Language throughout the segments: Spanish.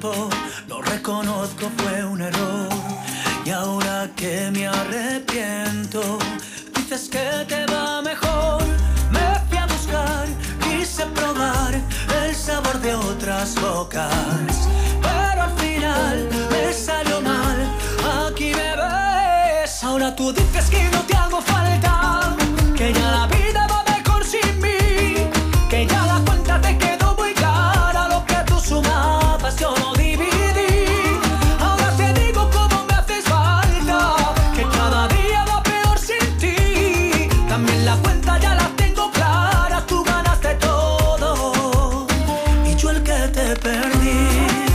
tiempo, lo reconozco, fue un error. Y ahora que me arrepiento, dices que te va mejor. Me fui a buscar, quise probar el sabor de otras bocas, pero al final me salió mal. Aquí me ves. Ahora tú dices que no te hago falta, que ya la vida va mejor sin mí, que ya la cuenta te quedó muy clara. Lo que tú sumabas yo no dividí. Ahora te digo cómo me haces falta, que cada día va peor sin ti. También la cuenta ya la tengo clara, tú ganaste todo y yo el que te perdí.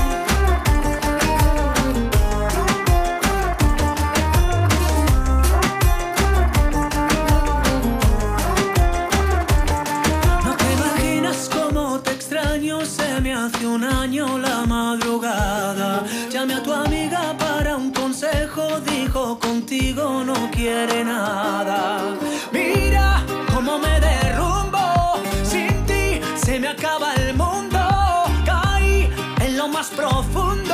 Hace un año la madrugada llamé a tu amiga para un consejo, dijo contigo no quiere nada. Mira cómo me derrumbo, sin ti se me acaba el mundo, caí en lo más profundo.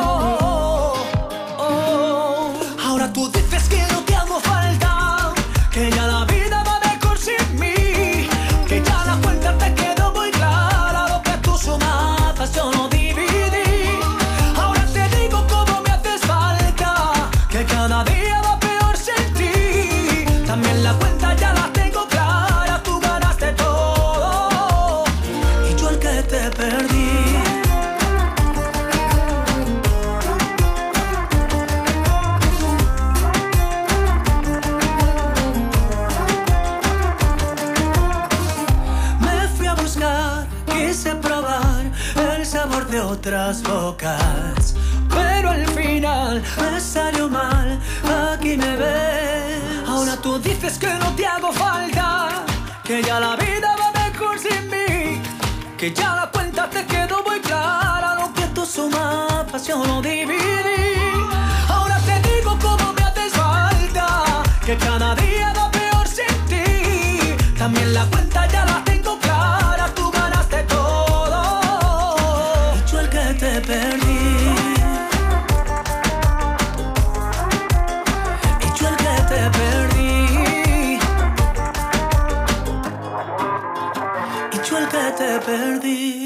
Ahora tú dices que no te hago falta, que ya la vida va mejor sin mí, que ya la cuenta te quedó muy clara. Lo que tú sumabas yo no dividí. Ahora te digo cómo me haces falta, que cada día va peor sin ti. También la cuenta ya la tengo clara, tú ganaste todo y yo el que te perdí. Quise probar el sabor de otras bocas, pero al final me salió mal. Aquí me ves. Ahora tú dices que no te hago falta, que ya la vida va mejor sin mí, que ya la cuenta te quedó muy clara. Lo que tú sumabas yo no dividí. Ahora te digo cómo me haces falta, que cada día va peor sin ti. También la cuenta ya la tengo clara, tú ganaste todo y yo el que te perdí. Y yo el que te perdí. Y yo el que te perdí.